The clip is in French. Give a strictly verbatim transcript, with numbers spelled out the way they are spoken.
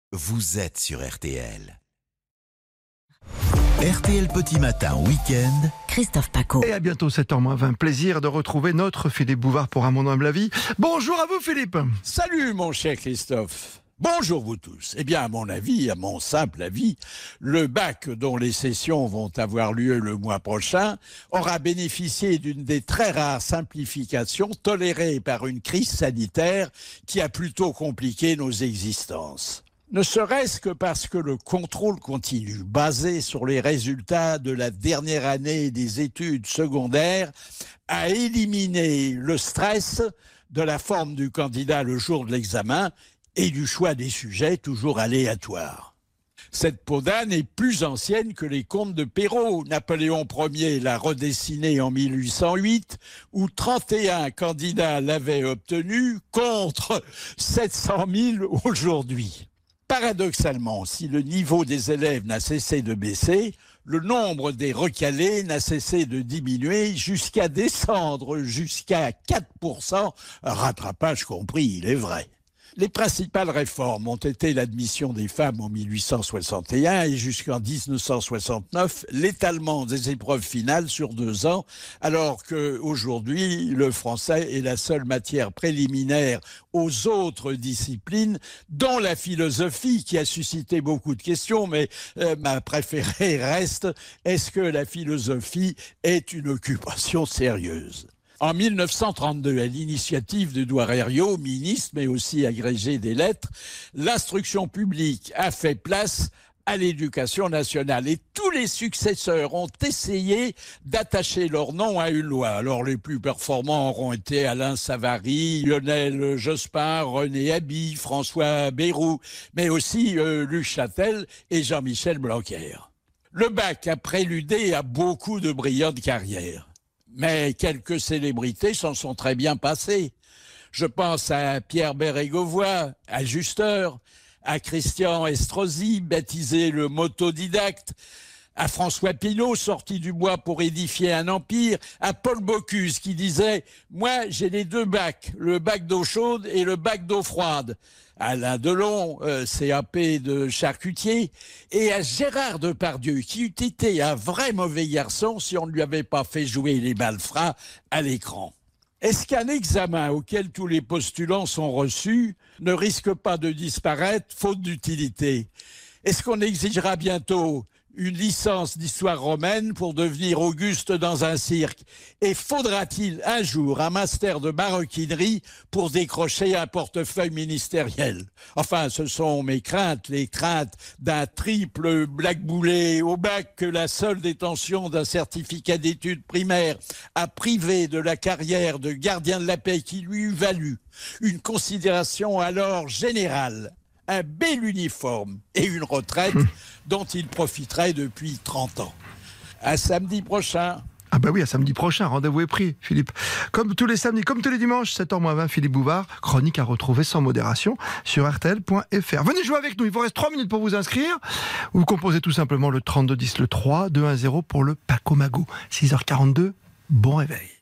vous êtes sur R T L. R T L Petit Matin Week-end, Christophe Paco. Et à bientôt sept heures moins vingt. Plaisir de retrouver notre Philippe Bouvard pour Un Mon Humble Avis. Bonjour à vous Philippe. Salut mon cher Christophe. Bonjour vous tous. Eh bien, à mon avis, à mon simple avis, le bac dont les sessions vont avoir lieu le mois prochain aura bénéficié d'une des très rares simplifications tolérées par une crise sanitaire qui a plutôt compliqué nos existences. Ne serait-ce que parce que le contrôle continu, basé sur les résultats de la dernière année des études secondaires, a éliminé le stress de la forme du candidat le jour de l'examen et du choix des sujets toujours aléatoires. Cette peau d'âne est plus ancienne que les contes de Perrault. Napoléon Ier l'a redessiné en mille huit cent huit, où trente et un candidats l'avaient obtenu contre sept cent mille aujourd'hui. Paradoxalement, si le niveau des élèves n'a cessé de baisser, le nombre des recalés n'a cessé de diminuer jusqu'à descendre jusqu'à quatre pour cent, rattrapage compris, il est vrai. Les principales réformes ont été l'admission des femmes en mille huit cent soixante et un et jusqu'en dix-neuf cent soixante-neuf, l'étalement des épreuves finales sur deux ans, alors qu'aujourd'hui, le français est la seule matière préliminaire aux autres disciplines, dont la philosophie, qui a suscité beaucoup de questions, mais euh, ma préférée reste, est-ce que la philosophie est une occupation sérieuse ? En mille neuf cent trente-deux, à l'initiative d'Édouard Herriot, ministre, mais aussi agrégé des lettres, l'instruction publique a fait place à l'éducation nationale. Et tous les successeurs ont essayé d'attacher leur nom à une loi. Alors les plus performants auront été Alain Savary, Lionel Jospin, René Haby, François Bayrou, mais aussi euh, Luc Chatel et Jean-Michel Blanquer. Le bac a préludé à beaucoup de brillantes carrières. Mais quelques célébrités s'en sont très bien passées. Je pense à Pierre Bérégovoy, ajusteur, à Christian Estrosi, baptisé le motodidacte, à François Pinault, sorti du bois pour édifier un empire, à Paul Bocuse qui disait « Moi, j'ai les deux bacs, le bac d'eau chaude et le bac d'eau froide ». Alain Delon, euh, C A P de charcutier, et à Gérard Depardieu, qui eût été un vrai mauvais garçon si on ne lui avait pas fait jouer les malfrats à l'écran. Est-ce qu'un examen auquel tous les postulants sont reçus ne risque pas de disparaître faute d'utilité ? Est-ce qu'on exigera bientôt une licence d'histoire romaine pour devenir Auguste dans un cirque? Et faudra-t-il un jour un master de maroquinerie pour décrocher un portefeuille ministériel? Enfin, ce sont mes craintes, les craintes d'un triple blackboulé au bac que la seule détention d'un certificat d'études primaires a privé de la carrière de gardien de la paix qui lui eût valu une considération alors générale, un bel uniforme et une retraite dont il profiterait depuis trente ans. À samedi prochain. Ah bah oui, à samedi prochain, rendez-vous est pris, Philippe. Comme tous les samedis, comme tous les dimanches, sept heures moins vingt, Philippe Bouvard, chronique à retrouver sans modération sur R T L point F R. Venez jouer avec nous, il vous reste trois minutes pour vous inscrire. Vous composez tout simplement le trente-deux dix, le trois deux un zéro pour le Paco Mago. six heures quarante-deux, bon réveil.